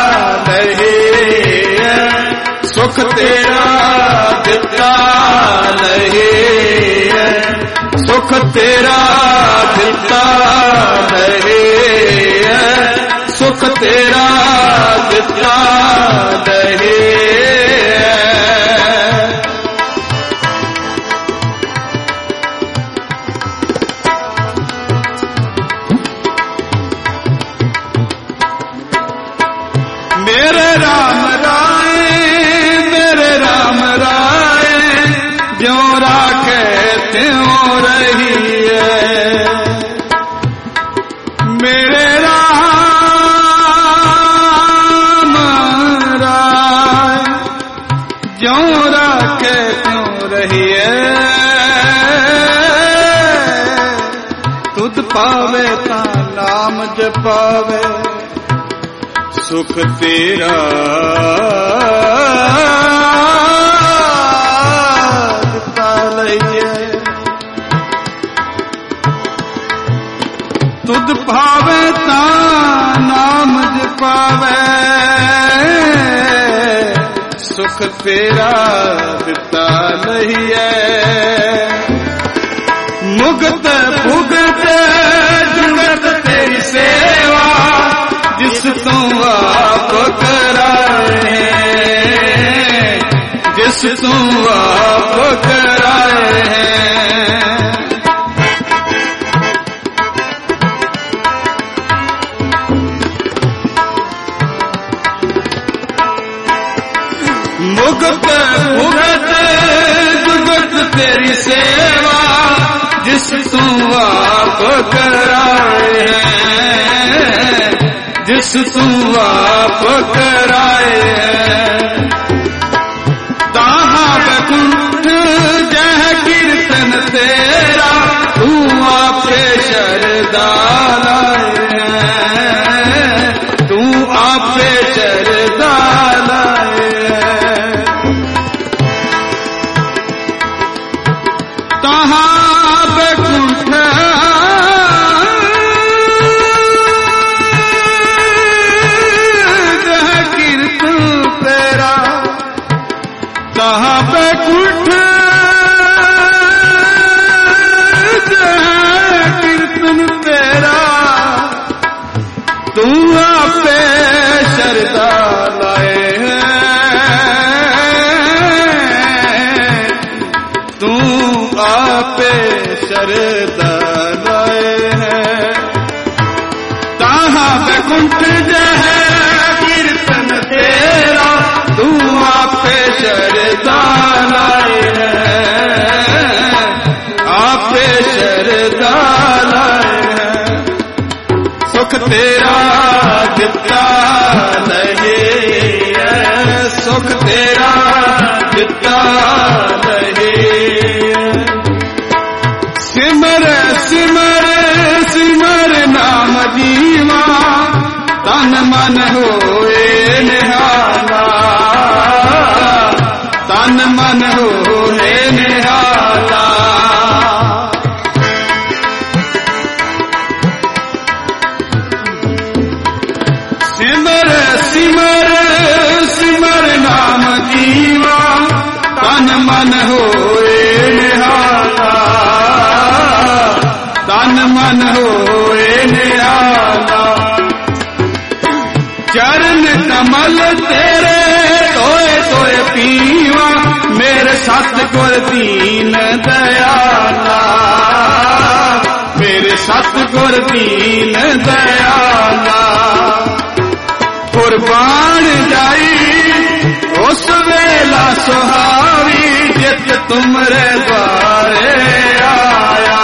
ਨਹੀਂ, ਸੁਖ ਤੇਰਾ ਦਿੱਤਾ ਨਹੀਂ, ਸੁਖ ਤੇਰਾ ਦਿੱਤਾ ਨਹੀਂ, ਸੁਖ ਤੇਰਾ ਦਿੱਤਾ ਨਹੀਂ। मेरे राम राय, मेरे राम राय, ज्यों राखे त्यों रहिए। मेरे राम राय, ज्यों राखे त्यों रहिए। तुध पावे ता नाम जपावे, सुख तेरा ਦਿੱਤਾ ਲਈਏ। ਤੁਧ ਭਾਵੇ ਤਾਂ ਨਾਮ ਜਪਾਵੇ, ਸੁਖ ਤੇਰਾ ਦਿੱਤਾ ਲਈਏ। ਮੁਕਤ ਭੁਗਤ ਜੁਗਤ ਤੇਰੀ ਸੇਵਾ, जिस तू आप कराए, जिस तू आप कराए हैं। जिस तू आप कराए है, जिस तू आप कराए है। ताहा बैकुंठ जह कीर्तन तेरा, तू आपे शरदा लाए है, तू आपे शरदा लाए है। ताहा बैकुंठ जह कीर्तन तेरा, ताहा बैकुंठ जह कीर्तन तेरा, तू आपे शरदा लाए है, तू आपे शरदा लाए है। ताहा बैकुंठ जह कीर्तन तेरा, तू आपे शरदा लाए है, आपे शरदा लाए है। सुख तेरा दिता नहीं है, सुख तेरा दिता नहीं। सिमर सिमर सिमर नाम जीवा, तन मन होए निहाला, तन मन होए निहाला। सिमर सिमर सिमर नाम जीवा, तन मन होए निहाला, तन मन होए निहाला। चरण कमल तेरे तोए तोए पीवा, मेरे सतगुर दीन दयाला, मेरे सतगुर दीन दयाला। कुर्बान जाई उस वेला सुहावी, जित तुमरे द्वारे आया,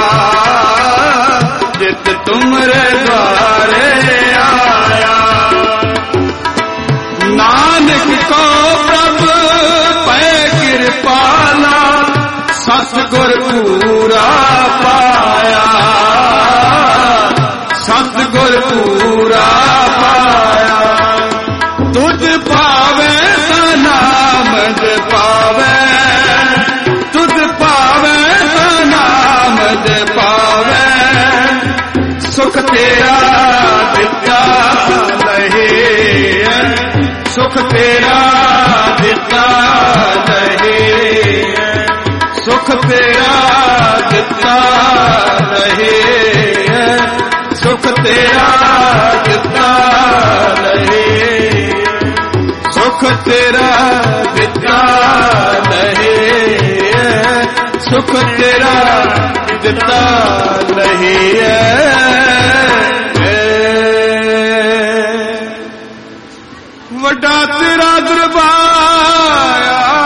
जित तुमरे द्वारे आया। नानक को प्रभु पै कृपाला, सतगुर पूरा पाया, सतगुर पूरा पाया। तुझ पावे ता नामद पावे, तुझ पावे ता नामद पावे। सुख तेरा दिता नहीं, सुख तेरा दिता नहीं, सुख तेरा दिता नहीं, सुख तेरा दिता नहीं, सुख तेरा दिता नहीं, सुख तेरा दिता नहीं है। वड्डा तेरा दरबार,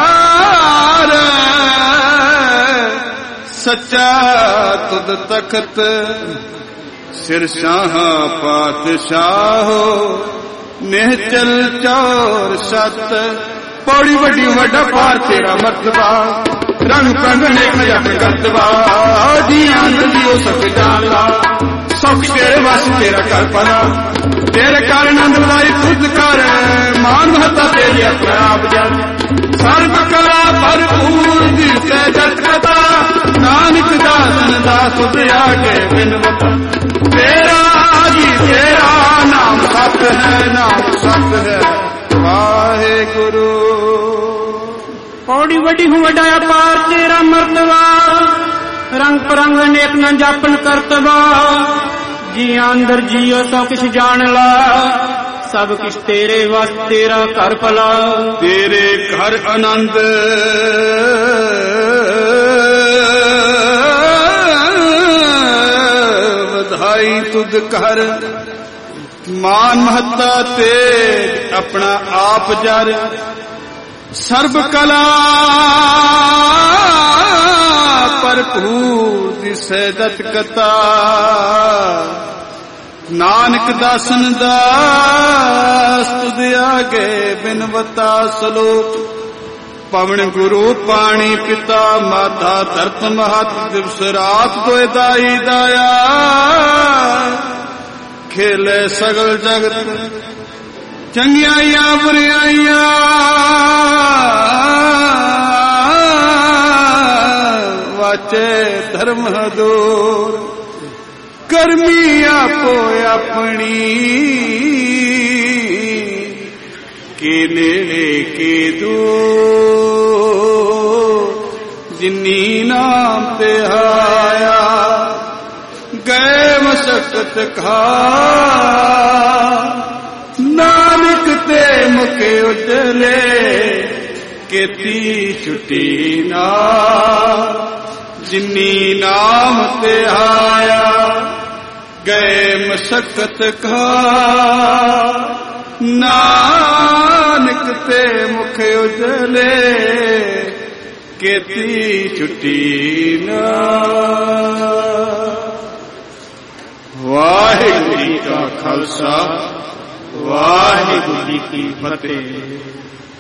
सच्चा तुद तखत, सिर शाह पातशाहो, निहचल चौर सत। पौड़ी वड्डी वड्डा पार तेरा मर्तबा, रंग पंग नेक जप करतबा। जी आनंद जी ओ सख जानला, सुख तेरे वस तेरा कर परा। तेरे कर आनंद लाई खुद कर, मान महता तेरी अपना आप जन। सर्व कला भरपूर दिसे जत कथा, नानक दासन दास दया के बिनवता। तेरा जी तेरा नाम सत है, नाम सत है वाहे गुरु। पौड़ी वड्डी हूँ वड्डा पार तेरा मर्तबा, रंग परंग नेक न जापन करतबा। जी अंदर जियो तो किछ जान ला, सब किछ तेरे वस तेरा कर भला। तेरे घर आनंद बधाई तुद कर, मान महता तेज अपना आप जर। सर्व कला ਭਰਪੂਰ ਦਿਸੈ ਦਤ ਕਤਾ ਨਾਨਕ ਦਾਸਨ ਦਾਸ ਤੁਧ ਆਗੇ ਬਿਨਵਤਾ ਸਲੋਕ ਪਵਨ ਗੁਰੂ ਪਾਣੀ ਪਿਤਾ ਮਾਤਾ ਧਰਤ ਮਹਤ ਦਿਵਸ ਰਾਤ ਦੋਇ ਦਾਈ ਦਾਇਆ ਖੇਲੇ ਸਗਲ ਜਗਤ ਚੰਗਿਆਈਆਂ ਬੁਰਿਆਈਆਂ ਵਾਚੇ ਧਰਮ ਦੂਰ ਕਰਮੀ ਆਪੋ ਆਪਣੀ ਕੇ ਨੇੜੇ ਕੇ ਦੂਰ ਜਿਨੀ ਨਾਮ ਤੇ ਆਇਆ ਗਏ ਮਸਕਤ ਖਾ ਨਾਨਕ ਤੇ ਮੁਖ ਉਜਲੇ ਕੀਤੀ ਛੁੱਟੀ ਨਾ ਜਿਨੀ ਨਾਮ ਤੇ ਆਇਆ ਗਏ ਮਸਕਤ ਖਾ ਨਾਨਕ ਤੇ ਮੁਖ ਉਜਲੇ ਕੀਤੀ ਛੁੱਟੀ ਨਾ। ਵਾਹਿਗੁਰੂ ਜੀ ਕਾ ਖਾਲਸਾ ਵਾਹਿਗੁਰੂ ਜੀ ਕੀ ਫਤਿਹ।